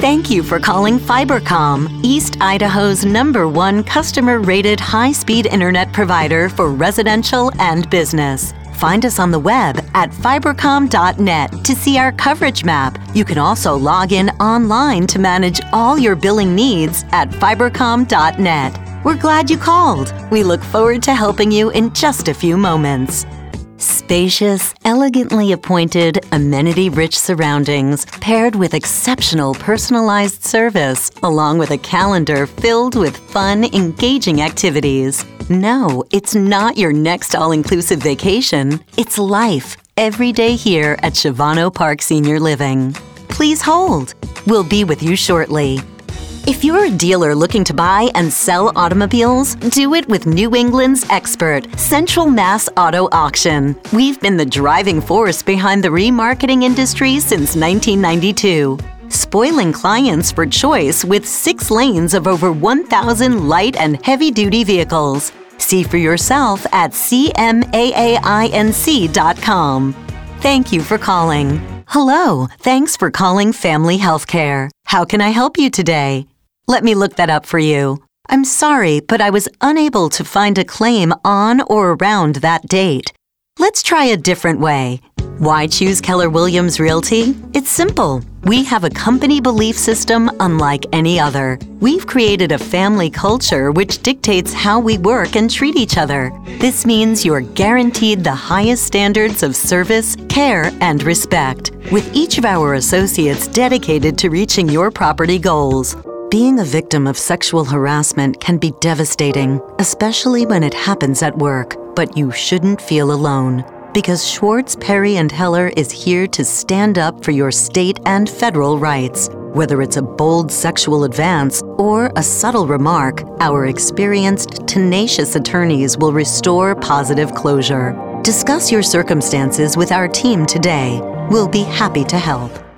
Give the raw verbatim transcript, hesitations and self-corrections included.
Thank you for calling Fibercom, East Idaho's number one customer-rated high-speed internet provider for residential and business. Find us on the web at fibercom dot net to see our coverage map. You can also log in online to manage all your billing needs at fibercom dot net. We're glad you called. We look forward to helping you in just a few moments. Spacious, elegantly appointed, amenity-rich surroundings paired with exceptional personalized service, along with a calendar filled with fun, engaging activities. No, it's not your next all-inclusive vacation. It's life every day here at Shivano Park Senior Living. Please hold. We'll be with you shortly. If you're a dealer looking to buy and sell automobiles, do it with New England's expert, Central Mass Auto Auction. We've been the driving force behind the remarketing industry since nineteen ninety-two. Spoiling clients for choice with six lanes of over one thousand light and heavy-duty vehicles. See for yourself at c m a a i n c dot com. Thank you for calling. Hello, thanks for calling Family Healthcare. How can I help you today? Let me look that up for you. I'm sorry, but I was unable to find a claim on or around that date. Let's try a different way. Why choose Keller Williams Realty? It's simple. We have a company belief system unlike any other. We've created a family culture which dictates how we work and treat each other. This means you're guaranteed the highest standards of service, care, and respect, with each of our associates dedicated to reaching your property goals. Being a victim of sexual harassment can be devastating, especially when it happens at work, but you shouldn't feel alone. Because Schwartz, Perry and Heller is here to stand up for your state and federal rights. Whether it's a bold sexual advance or a subtle remark, our experienced, tenacious attorneys will restore positive closure. Discuss your circumstances with our team today. We'll be happy to help.